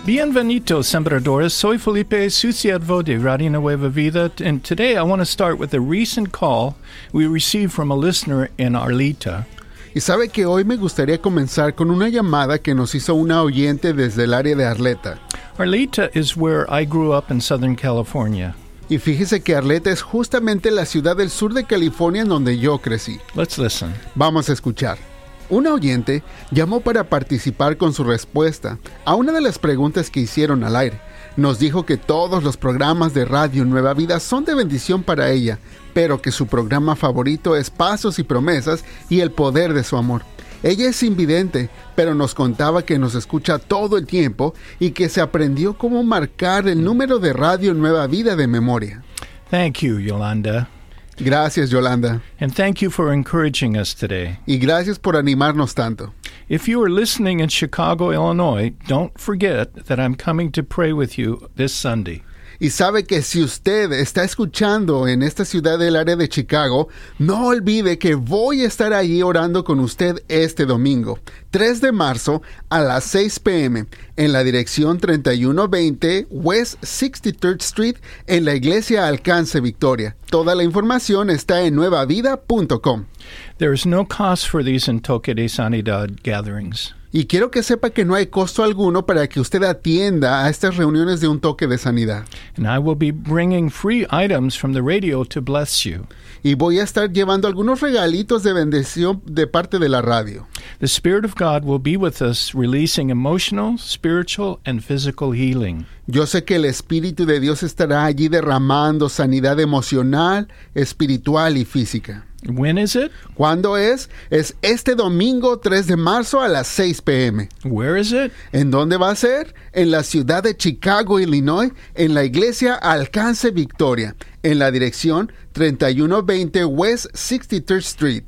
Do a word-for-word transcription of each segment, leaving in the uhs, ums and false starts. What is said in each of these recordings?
Bienvenidos, sembradores. Soy Felipe, su siervo de Radio Nueva Vida, and today I want to start with a recent call we received from a listener in Arleta. Y sabe que hoy me gustaría comenzar con una llamada que nos hizo una oyente desde el área de Arleta. Arleta is where I grew up in Southern California. Y fíjese que Arleta es justamente la ciudad del sur de California en donde yo crecí. Let's listen. Vamos a escuchar. Una oyente llamó para participar con su respuesta a una de las preguntas que hicieron al aire. Nos dijo que todos los programas de Radio Nueva Vida son de bendición para ella, pero que su programa favorito es Pasos y Promesas y el poder de su amor. Ella es invidente, pero nos contaba que nos escucha todo el tiempo y que se aprendió cómo marcar el número de Radio Nueva Vida de memoria. Thank you, Yolanda. Gracias, Yolanda. And thank you for encouraging us today. Y gracias por animarnos tanto. If you are listening in Chicago, Illinois, don't forget that I'm coming to pray with you this Sunday. Y sabe que si usted está escuchando en esta ciudad del área de Chicago, no olvide que voy a estar allí orando con usted este domingo, tres de marzo a las seis p m en la dirección treinta y uno veinte West sixty-third Street en la iglesia Alcance Victoria. Toda la información está en nueva vida punto com. There is no cost for these En Toque de Sanidad gatherings. Y quiero que sepa que no hay costo alguno para que usted atienda a estas reuniones de un toque de sanidad. And I will be bringing free items from the radio to bless you. Y voy a estar llevando algunos regalitos de bendición de parte de la radio. The Spirit of God will be with us, releasing emotional, spiritual, and physical healing. Yo sé que el Espíritu de Dios estará allí derramando sanidad emocional, espiritual y física. When is it? ¿Cuándo es? Es este domingo tres de marzo a las seis p m Where is it? ¿En dónde va a ser? En la ciudad de Chicago, Illinois, en la iglesia Alcance Victoria, en la dirección treinta y uno veinte West sixty-third Street.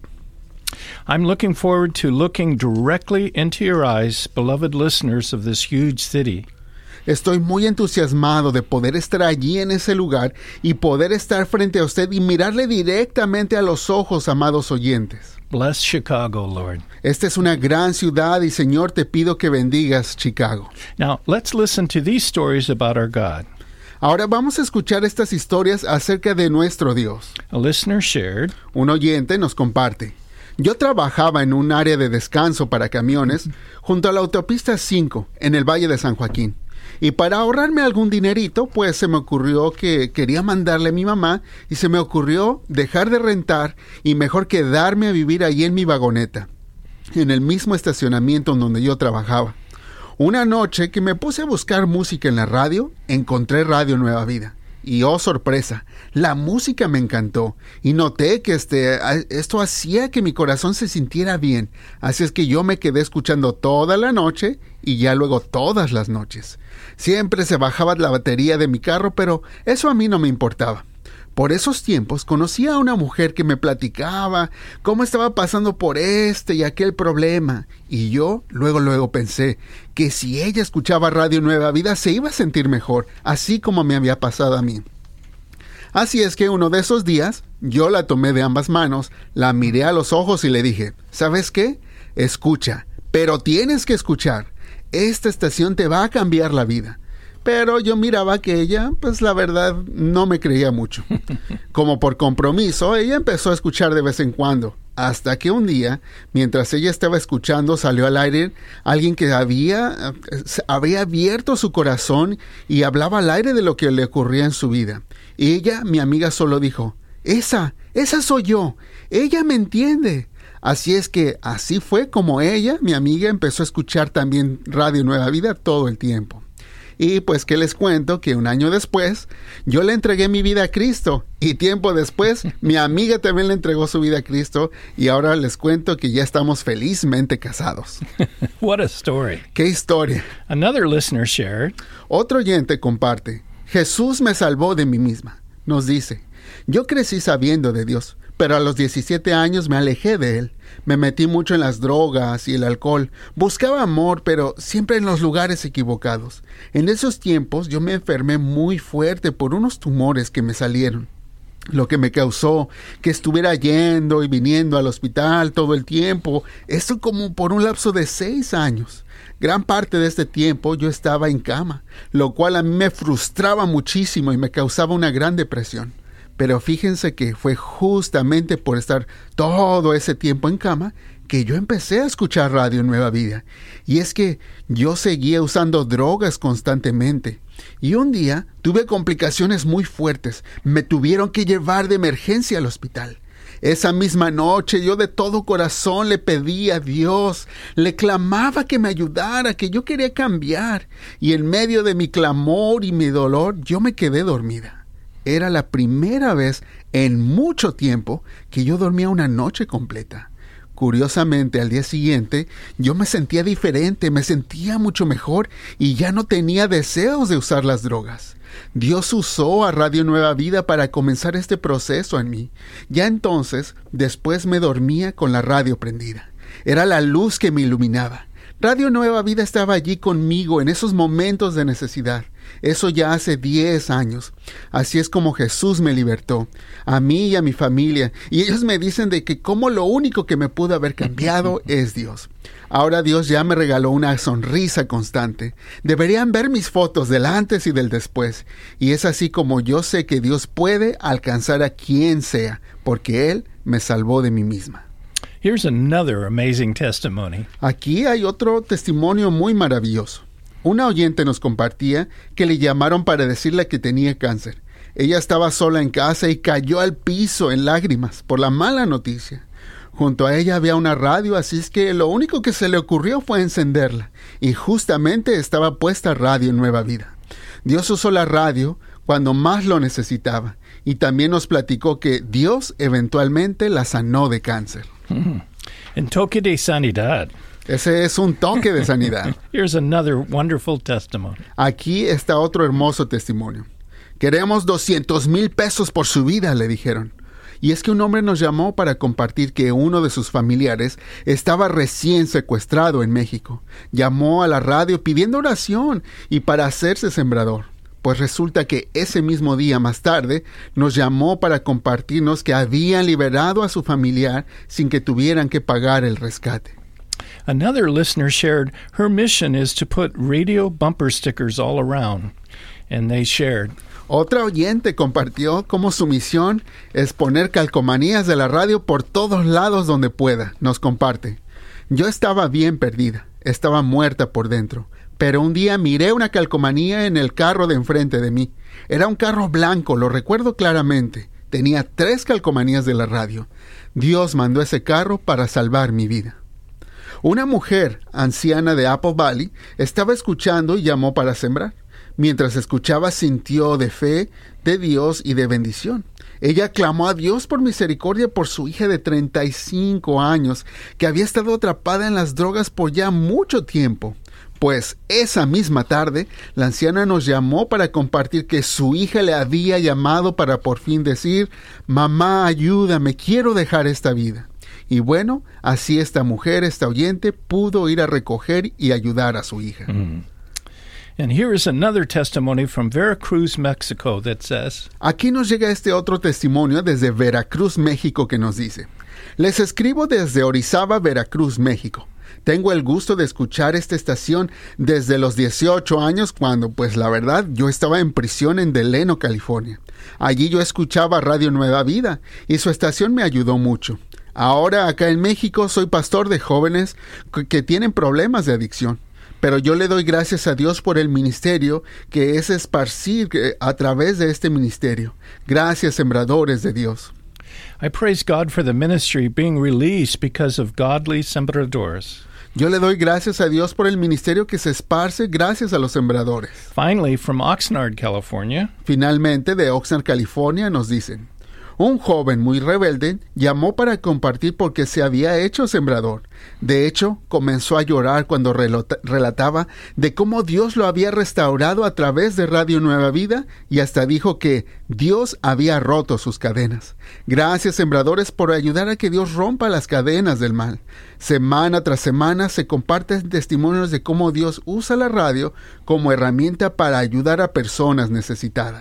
I'm looking forward to looking directly into your eyes, beloved listeners of this huge city. Estoy muy entusiasmado de poder estar allí en ese lugar y poder estar frente a usted y mirarle directamente a los ojos, amados oyentes. Bless Chicago, Lord. Esta es una gran ciudad y, Señor, te pido que bendigas Chicago. Now, let's listen to these stories about our God. Ahora vamos a escuchar estas historias acerca de nuestro Dios. A listener shared, Un oyente nos comparte. Yo trabajaba en un área de descanso para camiones junto a la autopista cinco en el Valle de San Joaquín. Y para ahorrarme algún dinerito, pues se me ocurrió que quería mandarle a mi mamá y se me ocurrió dejar de rentar y mejor quedarme a vivir allí en mi vagoneta, en el mismo estacionamiento en donde yo trabajaba. Una noche que me puse a buscar música en la radio, encontré Radio Nueva Vida. Y oh, sorpresa, la música me encantó y noté que este, esto hacía que mi corazón se sintiera bien. Así es que yo me quedé escuchando toda la noche y ya luego todas las noches. Siempre se bajaba la batería de mi carro, pero eso a mí no me importaba. Por esos tiempos conocí a una mujer que me platicaba cómo estaba pasando por este y aquel problema. Y yo luego luego pensé que si ella escuchaba Radio Nueva Vida se iba a sentir mejor, así como me había pasado a mí. Así es que uno de esos días yo la tomé de ambas manos, la miré a los ojos y le dije, ¿sabes qué? Escucha, pero tienes que escuchar. Esta estación te va a cambiar la vida. Pero yo miraba que ella, pues la verdad, no me creía mucho. Como por compromiso, ella empezó a escuchar de vez en cuando. Hasta que un día, mientras ella estaba escuchando, salió al aire alguien que había, había abierto su corazón y hablaba al aire de lo que le ocurría en su vida. Y ella, mi amiga, solo dijo, esa, esa soy yo. Ella me entiende. Así es que así fue como ella, mi amiga, empezó a escuchar también Radio Nueva Vida todo el tiempo. Y pues que les cuento que un año después yo le entregué mi vida a Cristo y tiempo después mi amiga también le entregó su vida a Cristo y ahora les cuento que ya estamos felizmente casados. What a story. ¡Qué historia! Another listener shared, Otro oyente comparte, Jesús me salvó de mí misma. Nos dice, yo crecí sabiendo de Dios, pero a los diecisiete años me alejé de Él. Me metí mucho en las drogas y el alcohol. Buscaba amor, pero siempre en los lugares equivocados. En esos tiempos yo me enfermé muy fuerte por unos tumores que me salieron. lo que me causó que estuviera yendo y viniendo al hospital todo el tiempo. Esto como por un lapso de seis años. Gran parte de este tiempo yo estaba en cama, lo cual a mí me frustraba muchísimo y me causaba una gran depresión. Pero fíjense que fue justamente por estar todo ese tiempo en cama que yo empecé a escuchar Radio Nueva Vida. Y es que yo seguía usando drogas constantemente. Y un día tuve complicaciones muy fuertes. Me tuvieron que llevar de emergencia al hospital. Esa misma noche yo de todo corazón le pedí a Dios, le clamaba que me ayudara, que yo quería cambiar. Y en medio de mi clamor y mi dolor, yo me quedé dormida. Era la primera vez en mucho tiempo que yo dormía una noche completa. Curiosamente, al día siguiente, yo me sentía diferente, me sentía mucho mejor y ya no tenía deseos de usar las drogas. Dios usó a Radio Nueva Vida para comenzar este proceso en mí. Ya entonces, después me dormía con la radio prendida. Era la luz que me iluminaba. Radio Nueva Vida estaba allí conmigo en esos momentos de necesidad. Eso ya hace diez años. Así es como Jesús me libertó, a mí y a mi familia. Y ellos me dicen de que como lo único que me pudo haber cambiado es Dios. Ahora Dios ya me regaló una sonrisa constante. Deberían ver mis fotos del antes y del después. Y es así como yo sé que Dios puede alcanzar a quien sea, porque Él me salvó de mí misma. Here's another amazing testimony. Aquí hay otro testimonio muy maravilloso. Una oyente nos compartía que le llamaron para decirle que tenía cáncer. Ella estaba sola en casa y cayó al piso en lágrimas por la mala noticia. Junto a ella había una radio, así es que lo único que se le ocurrió fue encenderla. Y justamente estaba puesta Radio Nueva Vida. Dios usó la radio cuando más lo necesitaba. Y también nos platicó que Dios eventualmente la sanó de cáncer. Mm. En toque de sanidad. Ese es un toque de sanidad. Here's another wonderful testimony. Aquí está otro hermoso testimonio. Queremos doscientos mil pesos por su vida, le dijeron. Y es que un hombre nos llamó para compartir que uno de sus familiares estaba recién secuestrado en México. Llamó a la radio pidiendo oración y para hacerse sembrador. Pues resulta que ese mismo día más tarde nos llamó para compartirnos que habían liberado a su familiar sin que tuvieran que pagar el rescate. Another listener shared her mission is to put radio bumper stickers all around, and they shared. Otra oyente compartió cómo su misión es poner calcomanías de la radio por todos lados donde pueda. Nos comparte. Yo estaba bien perdida, estaba muerta por dentro, pero un día miré una calcomanía en el carro de enfrente de mí. Era un carro blanco, lo recuerdo claramente. Tenía tres calcomanías de la radio. Dios mandó ese carro para salvar mi vida. Una mujer anciana de Apple Valley estaba escuchando y llamó para sembrar. Mientras escuchaba sintió de fe, de Dios y de bendición. Ella clamó a Dios por misericordia por su hija de treinta y cinco años, que había estado atrapada en las drogas por ya mucho tiempo. Pues esa misma tarde, la anciana nos llamó para compartir que su hija le había llamado para por fin decir, «Mamá, ayúdame, quiero dejar esta vida». Y bueno, así esta mujer, esta oyente, pudo ir a recoger y ayudar a su hija. Mm. And here is another testimony from Veracruz, Mexico, that says, Aquí nos llega este otro testimonio desde Veracruz, México, que nos dice, les escribo desde Orizaba, Veracruz, México. Tengo el gusto de escuchar esta estación desde los dieciocho años, cuando, pues la verdad, yo estaba en prisión en Delano, California. Allí yo escuchaba Radio Nueva Vida y su estación me ayudó mucho. Ahora, acá en México, soy pastor de jóvenes que tienen problemas de adicción. Pero yo le doy gracias a Dios por el ministerio que es esparcir a través de este ministerio. Gracias, sembradores de Dios. I praise God for the ministry being released because of godly sembradores. Yo le doy gracias a Dios por el ministerio que se esparce gracias a los sembradores. Finally, from Oxnard, California. Finalmente, de Oxnard, California, nos dicen, un joven muy rebelde llamó para compartir porque se había hecho sembrador. De hecho, comenzó a llorar cuando relata- relataba de cómo Dios lo había restaurado a través de Radio Nueva Vida y hasta dijo que Dios había roto sus cadenas. Gracias, sembradores, por ayudar a que Dios rompa las cadenas del mal. Semana tras semana se comparten testimonios de cómo Dios usa la radio como herramienta para ayudar a personas necesitadas.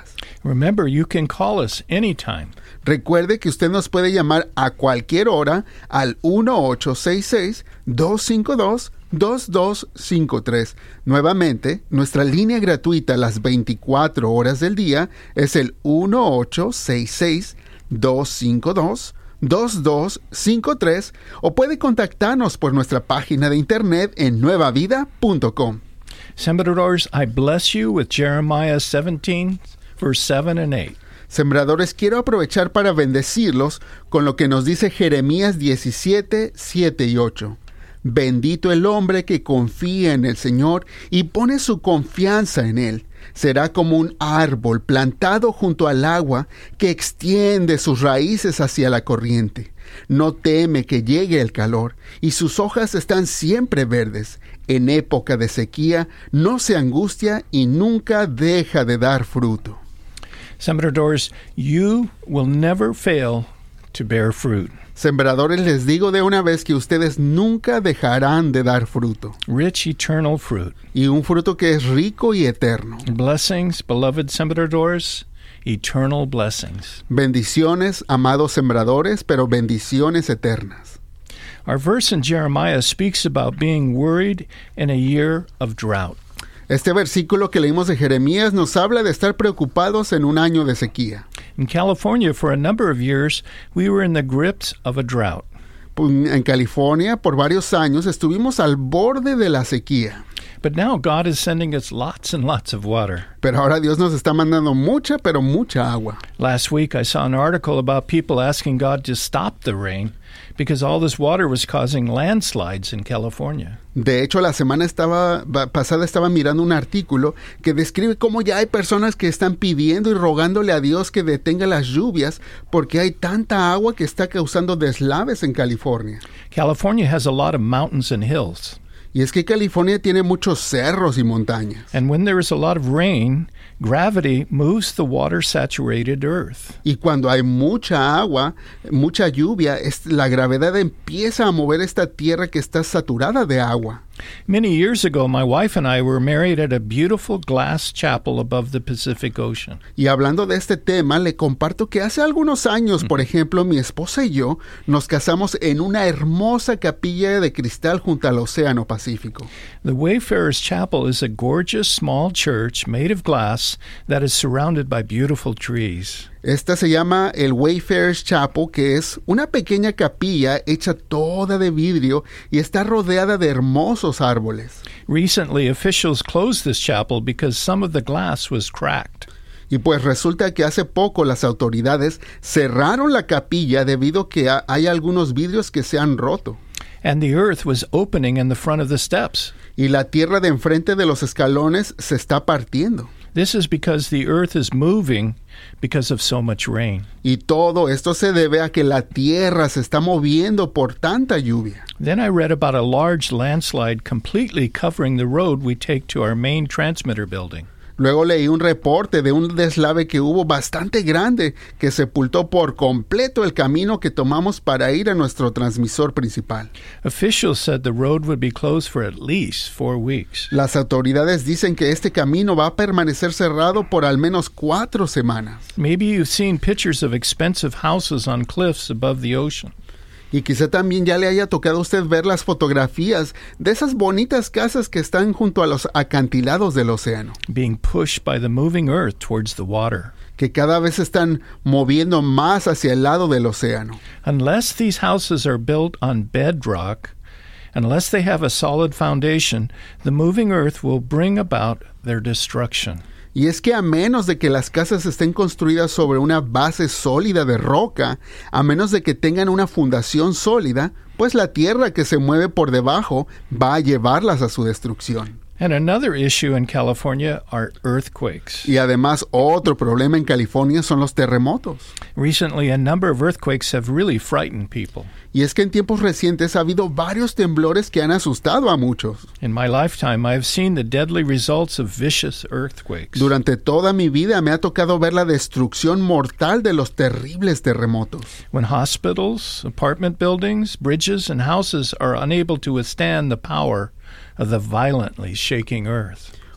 Remember, you can call us anytime. Recuerde que usted nos puede llamar a cualquier hora al uno ocho seis seis, dos cinco dos, dos dos cinco tres. Nuevamente, nuestra línea gratuita las veinticuatro horas del día es el uno ocho seis seis, dos cinco dos, dos dos cinco tres o puede contactarnos por nuestra página de internet en nueva vida punto com. Sembradores, I bless you with Jeremiah seventeen, verse seven and eight. Sembradores, quiero aprovechar para bendecirlos con lo que nos dice Jeremías diecisiete, siete y ocho. Bendito el hombre que confía en el Señor y pone su confianza en Él. Será como un árbol plantado junto al agua que extiende sus raíces hacia la corriente. No teme que llegue el calor y sus hojas están siempre verdes. En época de sequía no se angustia y nunca deja de dar fruto. Sembradores, you will never fail to bear fruit. Sembradores, les digo de una vez que ustedes nunca dejarán de dar fruto. Rich, eternal fruit. Y un fruto que es rico y eterno. Blessings, beloved sembradores, eternal blessings. Bendiciones, amados sembradores, pero bendiciones eternas. Our verse in Jeremiah speaks about being worried in a year of drought. Este versículo que leímos de Jeremías nos habla de estar preocupados en un año de sequía. In California, for a number of years, we were in the grips of a drought. En California, por varios años, estuvimos al borde de la sequía. But now God is sending us lots and lots of water. Pero ahora Dios nos está mandando mucha, pero mucha agua. Last week, I saw an article about people asking God to stop the rain because all this water was causing landslides in California. De hecho, la semana estaba, pasada estaba mirando un artículo que describe cómo ya hay personas que están pidiendo y rogándole a Dios que detenga las lluvias porque hay tanta agua que está causando deslaves en California. California has a lot of mountains and hills. Y es que California tiene muchos cerros y montañas. And when there is a lot of rain, gravity moves the water-saturated earth. Y cuando hay mucha agua, mucha lluvia, es, la gravedad empieza a mover esta tierra que está saturada de agua. Many years ago, my wife and I were married at a beautiful glass chapel above the Pacific Ocean. Y hablando de este tema, le comparto que hace algunos años, por ejemplo, mi esposa y yo nos casamos en una hermosa capilla de cristal junto al Océano Pacífico. The Wayfarers Chapel is a gorgeous small church made of glass that is surrounded by beautiful trees. Esta se llama el Wayfarers Chapel, que es una pequeña capilla hecha toda de vidrio y está rodeada de hermosos árboles. Recently, officials closed this chapel because some of the glass was cracked. Y pues resulta que hace poco las autoridades cerraron la capilla debido a que hay algunos vidrios que se han roto. And the earth was opening in the front of the steps. Y la tierra de enfrente de los escalones se está partiendo. This is because the earth is moving because of so much rain. Y todo esto se debe a que la tierra se está moviendo por tanta lluvia. Then I read about a large landslide completely covering the road we take to our main transmitter building. Luego leí un reporte de un deslave que hubo bastante grande que sepultó por completo el camino que tomamos para ir a nuestro transmisor principal. Officials said the road would be closed for at least four weeks. Las autoridades dicen que este camino va a permanecer cerrado por al menos cuatro semanas. Maybe you've seen pictures of expensive houses on cliffs above the ocean. Y quizá también ya le haya tocado a usted ver las fotografías de esas bonitas casas que están junto a los acantilados del océano. Being pushed by the moving earth towards the water. Que cada vez están moviendo más hacia el lado del océano. Unless these houses are built on bedrock, unless they have a solid foundation, the moving earth will bring about their destruction. Y es que a menos de que las casas estén construidas sobre una base sólida de roca, a menos de que tengan una fundación sólida, pues la tierra que se mueve por debajo va a llevarlas a su destrucción. And another issue in California are earthquakes. Y además otro problema en California son los terremotos. Recently, a number of earthquakes have really frightened people. Y es que en tiempos recientes ha habido varios temblores que han asustado a muchos. In my lifetime, I have seen the deadly results of vicious earthquakes. Durante toda mi vida me ha tocado ver la destrucción mortal de los terribles terremotos. When hospitals, apartment buildings, bridges, and houses are unable to withstand the power of the violently shaking earth.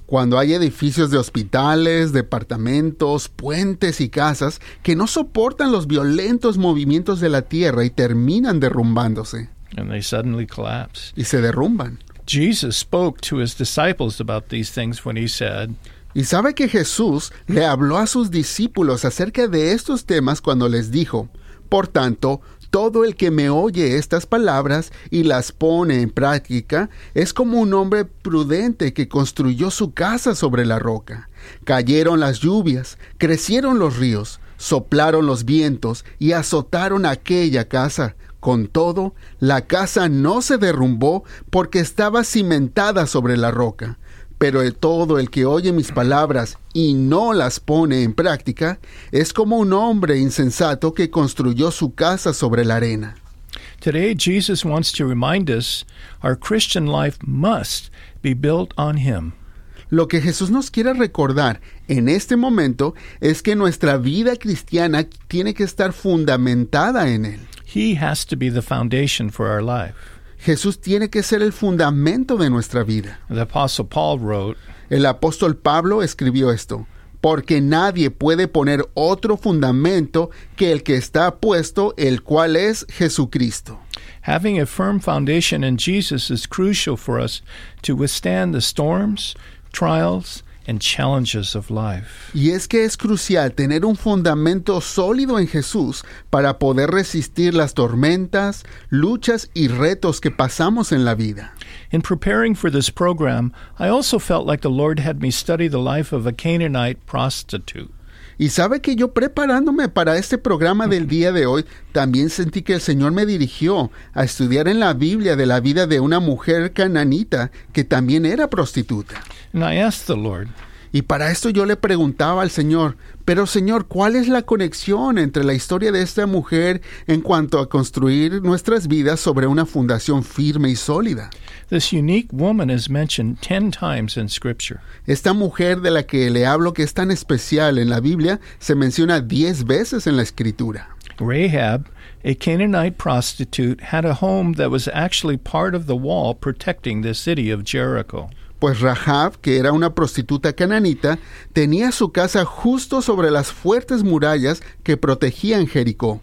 Cuando hay edificios de hospitales, departamentos, puentes y casas que no soportan los violentos movimientos de la tierra y terminan derrumbándose. And they suddenly collapse. Y se derrumban. Jesus spoke to his disciples about these things when he said, Y sabe que Jesús le habló a sus discípulos acerca de estos temas cuando les dijo, por tanto, todo el que me oye estas palabras y las pone en práctica es como un hombre prudente que construyó su casa sobre la roca. Cayeron las lluvias, crecieron los ríos, soplaron los vientos y azotaron aquella casa. Con todo, la casa no se derrumbó porque estaba cimentada sobre la roca. Pero de todo el que oye mis palabras y no las pone en práctica, es como un hombre insensato que construyó su casa sobre la arena. Today, Jesus wants to remind us our Christian life must be built on him. Lo que Jesús nos quiere recordar en este momento es que nuestra vida cristiana tiene que estar fundamentada en Él. He has to be the foundation for our life. Jesús tiene que ser el fundamento de nuestra vida. The Apostle Paul wrote, El apóstol Pablo escribió esto, porque nadie puede poner otro fundamento que el que está puesto, el cual es Jesucristo. having a firm foundation in Jesus is crucial for us to withstand the storms, trials, and challenges of life. Y es que es crucial tener un fundamento sólido en Jesús para poder resistir las tormentas, luchas y retos que pasamos en la vida. In preparing for this program, I also felt like the Lord had me study the life of a Canaanite prostitute. Y sabe que yo preparándome para este programa del día de hoy, también sentí que el Señor me dirigió a estudiar en la Biblia de la vida de una mujer cananita que también era prostituta. And I asked the Lord, Y para esto yo le preguntaba al Señor, pero Señor, ¿cuál es la conexión entre la historia de esta mujer en cuanto a construir nuestras vidas sobre una fundación firme y sólida? this unique woman is mentioned ten times in Scripture. Esta mujer de la que le hablo que es tan especial en la Biblia se menciona diez veces en la Escritura. Rahab, a Canaanite prostitute, had a home that was actually part of the wall protecting the city of Jericho. Pues Rahab, que era una prostituta cananita, tenía su casa justo sobre las fuertes murallas que protegían Jericó.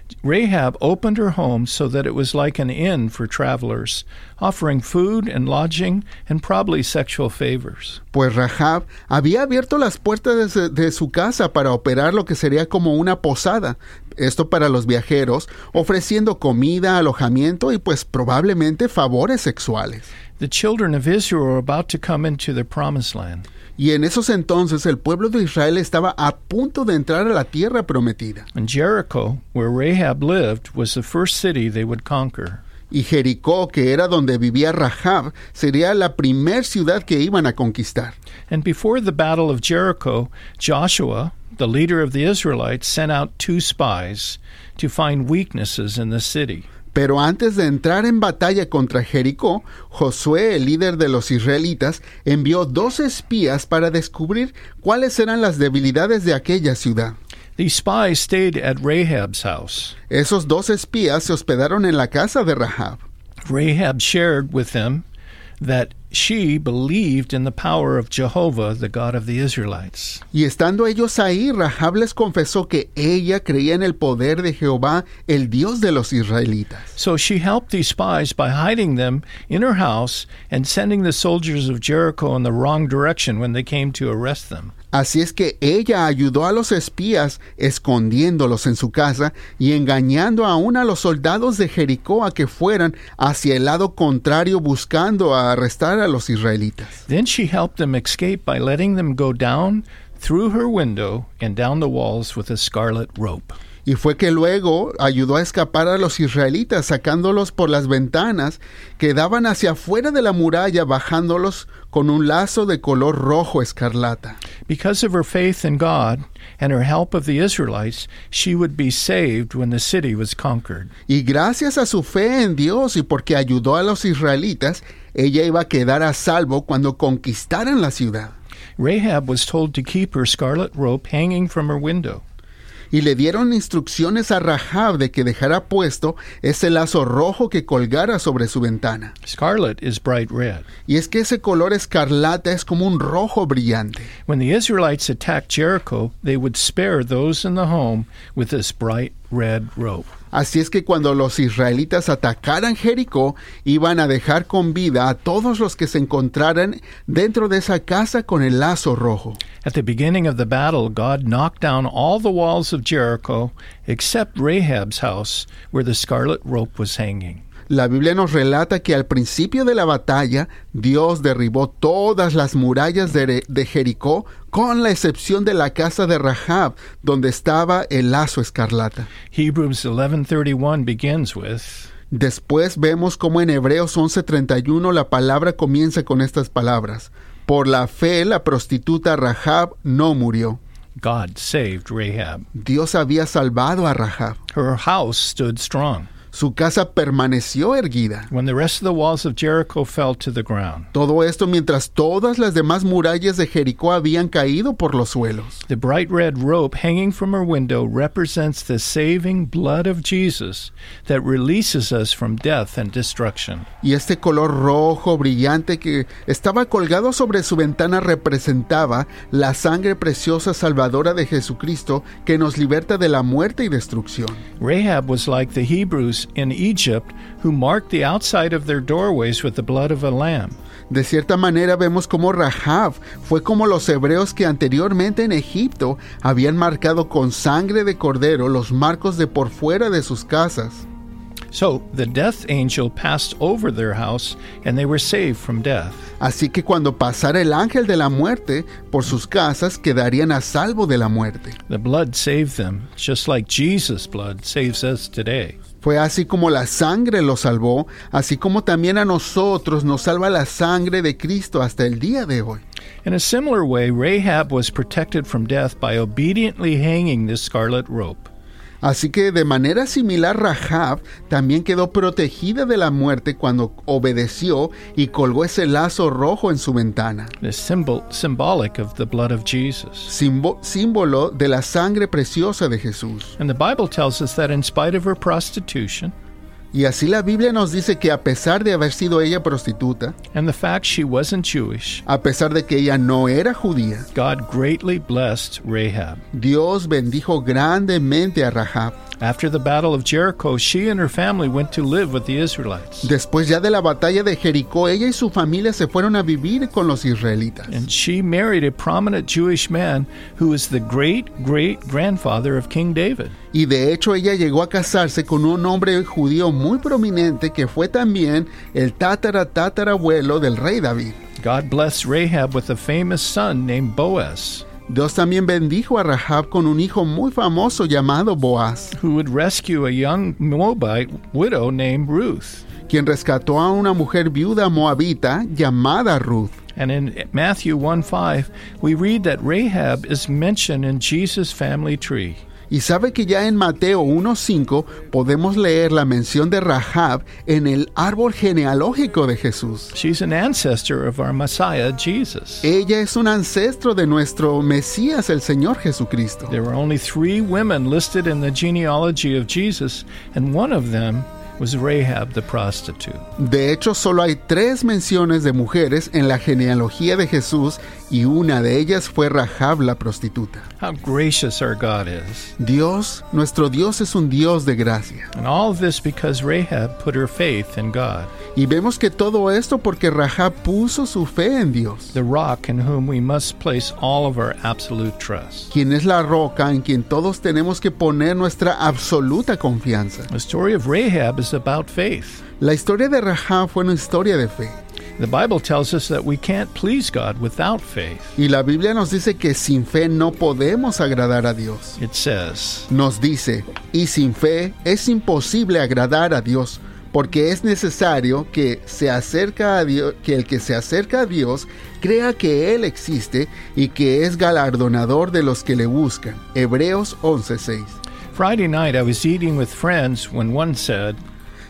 Rahab opened her home so that it was like an inn for travelers, offering food and lodging and probably sexual favors. Pues Rahab había abierto las puertas de, de su casa para operar lo que sería como una posada, esto para los viajeros, ofreciendo comida, alojamiento y pues probablemente favores sexuales. The children of Israel were about to come into the promised land. Y en esos entonces el pueblo de Israel estaba a punto de entrar a la tierra prometida. And Jericho, where Rahab lived, was the first city they would conquer. Y Jericó, que era donde vivía Rahab, sería la primer ciudad que iban a conquistar. And before the battle of Jericho, Joshua, the leader of the Israelites, sent out two spies to find weaknesses in the city. Pero antes de entrar en batalla contra Jericó, Josué, el líder de los israelitas, envió dos espías para descubrir cuáles eran las debilidades de aquella ciudad. These spies stayed at Rahab's house. Esos dos espías se hospedaron en la casa de Rahab. Rahab shared with them that she believed in the power of Jehovah, the God of the Israelites. Y estando ellos ahí, Rahab les confesó que ella creía en el poder de Jehová, el Dios de los israelitas. So she helped these spies by hiding them in her house and sending the soldiers of Jericho in the wrong direction when they came to arrest them. Así es que ella ayudó a los espías escondiéndolos en su casa y engañando aún a los soldados de Jericó a que fueran hacia el lado contrario buscando a arrestar a los israelitas. Then she helped them escape by letting them go down through her window and down the walls with a scarlet rope. Y fue que luego ayudó a escapar a los israelitas sacándolos por las ventanas que daban hacia afuera de la muralla, bajándolos con un lazo de color rojo escarlata. Because of her faith in God and her help of the Israelites, she would be saved when the city was conquered. Y gracias a su fe en Dios y porque ayudó a los israelitas, ella iba a quedar a salvo cuando conquistaran la ciudad. Rahab was told to keep her scarlet rope hanging from her window. Y le dieron instrucciones a Rahab de que dejara puesto ese lazo rojo que colgara sobre su ventana. Scarlet is bright red. Y es que ese color escarlata es como un rojo brillante. When the Israelites attacked Jericho, they would spare those in the home with this bright red rope. Así es que cuando los israelitas atacaran Jericó, iban a dejar con vida a todos los que se encontraran dentro de esa casa con el lazo rojo. At the beginning of the battle, God knocked down all the walls of Jericho except Rahab's house, where the scarlet rope was hanging. La Biblia nos relata que al principio de la batalla, Dios derribó todas las murallas de, de Jericó, con la excepción de la casa de Rahab, donde estaba el lazo escarlata. Hebrews eleven thirty-one begins with, Después vemos cómo en Hebreos once treinta y uno la palabra comienza con estas palabras. Por la fe, la prostituta Rahab no murió. God saved Rahab. Dios había salvado a Rahab. Her house stood strong Su casa permaneció erguida. when the rest of the walls of Jericho fell to the ground. Todo esto mientras todas las demás murallas de Jericó habían caído por los suelos. The bright red rope hanging from her window represents the saving blood of Jesus that releases us from death and destruction. Y este color rojo brillante que estaba colgado sobre su ventana representaba la sangre preciosa salvadora de Jesucristo que nos liberta de la muerte y destrucción. Rahab was like the Hebrews in Egypt who marked the outside of their doorways with the blood of a lamb. De cierta manera vemos como Rahab fue como los hebreos que anteriormente en Egipto habían marcado con sangre de cordero los marcos de por fuera de sus casas. So the death angel passed over their house and they were saved from death. Así que cuando pasara el ángel de la muerte por sus casas, quedarían a salvo de la muerte. The blood saved them, just like Jesus' blood saves us today. Fue así como la sangre los salvó, así como también a nosotros nos salva la sangre de Cristo hasta el día de hoy. In a similar way, Rahab was protected from death by obediently hanging this scarlet rope. Así que de manera similar Rahab también quedó protegida de la muerte cuando obedeció y colgó ese lazo rojo en su ventana. The symbol symbolic of the blood of Jesus. Símbo- símbolo de la sangre preciosa de Jesús. And the Bible tells us that in spite of her prostitution Y así la Biblia nos dice que a pesar de haber sido ella prostituta, and the fact she wasn't Jewish, a pesar de que ella no era judía, God greatly blessed Rahab. Dios bendijo grandemente a Rahab. After the battle of Jericho, she and her family went to live with the Israelites. Después ya de la batalla de Jericó, ella y su familia se fueron a vivir con los israelitas. And she married a prominent Jewish man who was the great-great-grandfather of King David. Y de hecho ella llegó a casarse con un hombre judío muy prominente que fue también el tatara tatarabuelo del rey David. God blessed Rahab with a famous son named Boaz, Dios también bendijo a Rahab con un hijo muy famoso llamado Boaz, who would rescue a young Moabite widow named Ruth. quien rescató a una mujer viuda moabita llamada Ruth. And in Matthew one five, we read that Rahab is mentioned in Jesus' family tree. Y sabe que ya en Mateo uno cinco podemos leer la mención de Rahab en el árbol genealógico de Jesús. She's an ancestor of our Messiah, Jesus. Ella es un ancestro de nuestro Mesías, el Señor Jesucristo. There were only three women listed in the genealogy of Jesus, and one of them was Rahab the prostitute. De hecho, solo hay tres menciones de mujeres en la genealogía de Jesús y una de ellas fue Rahab la prostituta. How gracious our God is. Dios, nuestro Dios es un Dios de gracia. And all of this because Rahab put her faith in God, Y vemos que todo esto porque Rahab puso su fe en Dios, the rock in whom we must place all of our absolute trust. quien es la roca en quien todos tenemos que poner nuestra absoluta confianza. The story of Rahab is about faith. La historia de Rahab fue una historia de fe. The Bible tells us that we can't please God without faith. Y la Biblia nos dice que sin fe no podemos agradar a Dios. It says, Nos dice, y sin fe es imposible agradar a Dios, porque es necesario que se acerca a Dios, que el que se acerca a Dios crea que Él existe y que es galardonador de los que le buscan. Hebreos once seis. Friday night I was eating with friends when one said,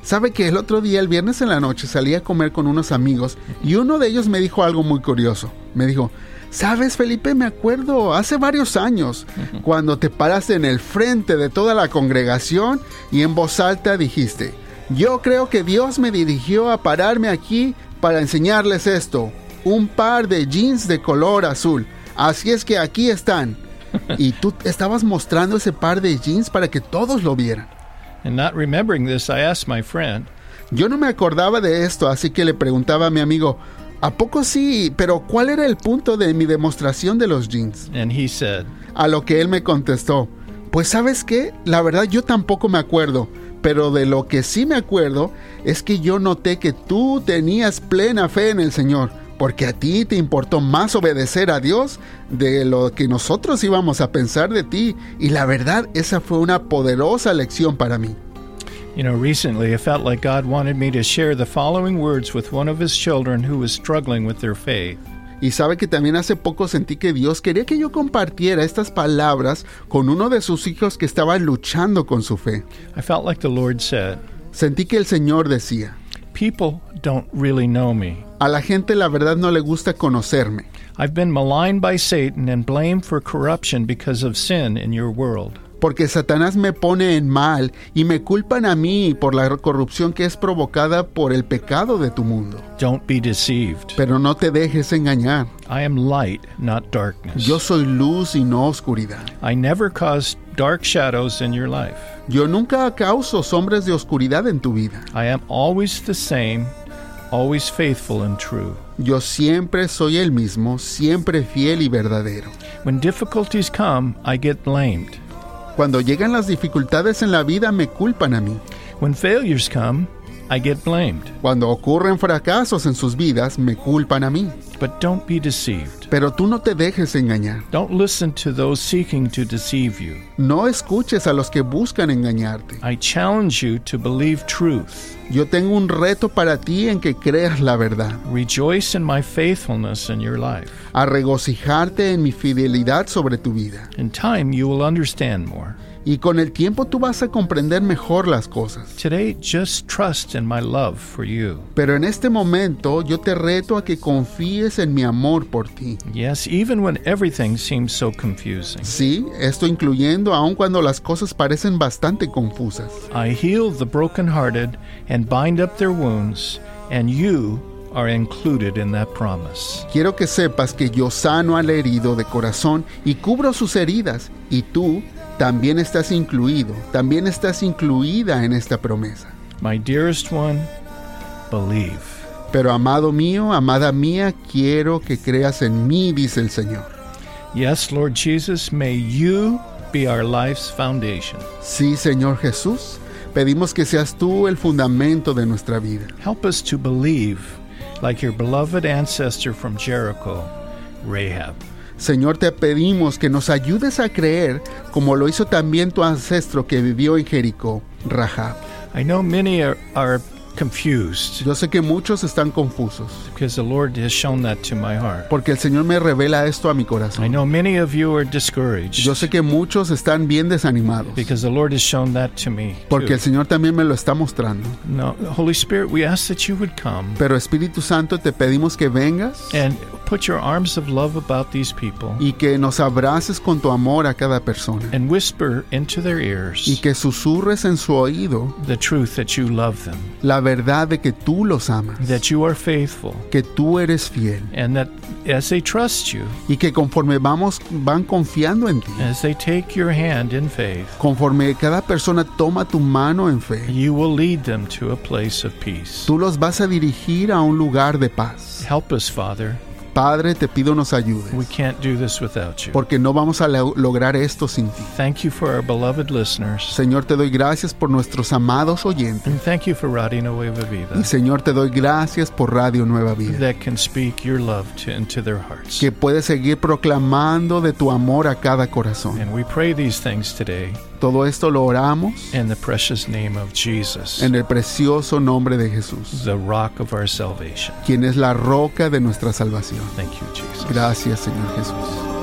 Sabe que el otro día, el viernes en la noche, salí a comer con unos amigos y uno de ellos me dijo algo muy curioso. Me dijo, ¿sabes, Felipe? Me acuerdo hace varios años cuando te paraste en el frente de toda la congregación y en voz alta dijiste, yo creo que Dios me dirigió a pararme aquí para enseñarles esto. Un par de jeans de color azul. Así es que aquí están. Y tú estabas mostrando ese par de jeans para que todos lo vieran. And not remembering this, I asked my friend, Yo no me acordaba de esto, así que le preguntaba a mi amigo, ¿a poco sí? Pero ¿cuál era el punto de mi demostración de los jeans? and he said, A lo que él me contestó, pues ¿sabes qué? La verdad yo tampoco me acuerdo, pero de lo que sí me acuerdo es que yo noté que tú tenías plena fe en el Señor, porque a ti te importó más obedecer a Dios de lo que nosotros íbamos a pensar de ti, y la verdad esa fue una poderosa lección para mí. You know, recently I felt like God wanted me to share the following words with one of his children who was struggling with their faith. Y sabe que también hace poco sentí que Dios quería que yo compartiera estas palabras con uno de sus hijos que estaba luchando con su fe. I felt like the Lord said, Sentí que el Señor decía, people don't really know me. a la gente la verdad no le gusta conocerme. I've been maligned by Satan and blamed for corruption because of sin in your world. Porque Satanás me pone en mal y me culpan a mí por la corrupción que es provocada por el pecado de tu mundo. Don't be deceived. Pero no te dejes engañar. I am light, not darkness. Yo soy luz y no oscuridad. I never caused dark shadows in your life. Yo nunca causo sombras de oscuridad en tu vida. I am always the same, always faithful and true. Yo siempre soy el mismo, siempre fiel y verdadero. When difficulties come, I get blamed. Cuando llegan las dificultades en la vida me culpan a mí. When failures come, I get blamed. Cuando ocurren fracasos en sus vidas me culpan a mí. But don't be deceived. Pero tú no te dejes engañar. Don't listen to those seeking to deceive you. No escuches a los que buscan engañarte. I challenge you to believe truth. Yo tengo un reto para ti en que creas la verdad. Rejoice in my faithfulness in your life. A regocijarte en mi fidelidad sobre tu vida. In time, you will understand more. Y con el tiempo tú vas a comprender mejor las cosas. Today, just trust in my love for you. Pero en este momento yo te reto a que confíes en mi amor por ti. Yes, even when everything seems so confusing. Sí, esto incluyendo aun cuando las cosas parecen bastante confusas. I heal the brokenhearted and bind up their wounds, and you are included in that promise. Quiero que sepas que yo sano al herido de corazón y cubro sus heridas, y tú también estás incluido, también estás incluida en esta promesa. My dearest one, believe. Pero amado mío, amada mía, quiero que creas en mí, dice el Señor. Yes, Lord Jesus, may you be our life's foundation. Sí, Señor Jesús, pedimos que seas tú el fundamento de nuestra vida. Help us to believe like your beloved ancestor from Jericho, Rahab. Señor, te pedimos que nos ayudes a creer como lo hizo también tu ancestro que vivió en Jericó, Rahab. I know many are, are confused Yo sé que muchos están confusos because the Lord has shown that to my heart. porque el Señor me revela esto a mi I corazón. know many of you are discouraged Yo sé que muchos están bien desanimados because the Lord has shown that to me porque too. el Señor también me lo está mostrando. No, Holy Spirit, we ask that you would come Pero Espíritu Santo, te pedimos que vengas and put your arms of love about these people y que nos abraces con tu amor a cada persona and whisper into their ears y que susurres en su oído the truth that you love them, la verdad de que tú los amas, that you are faithful, que tú eres fiel and that as they trust you, y que conforme vamos van confiando en ti, as they take your hand in faith, conforme cada persona toma tu mano en fe, you will lead them to a place of peace. tú los vas a dirigir a un lugar de paz. Help us, Father. Padre, te pido nos ayudes, We can't do this without you. porque no vamos a lo- lograr esto sin ti. Thank you for our beloved listeners. Señor, te doy gracias por nuestros amados oyentes. And thank you for Radio Nueva Vida Y Señor, te doy gracias por Radio Nueva Vida, that can speak your love to, into their hearts. que puede seguir proclamando de tu amor a cada corazón. And we pray these things today Todo esto lo oramos in the precious name of Jesus, en el precioso nombre de Jesús, the rock of our salvation. quien es la roca de nuestra salvación. Thank you, Jesus. Gracias, Señor Jesús.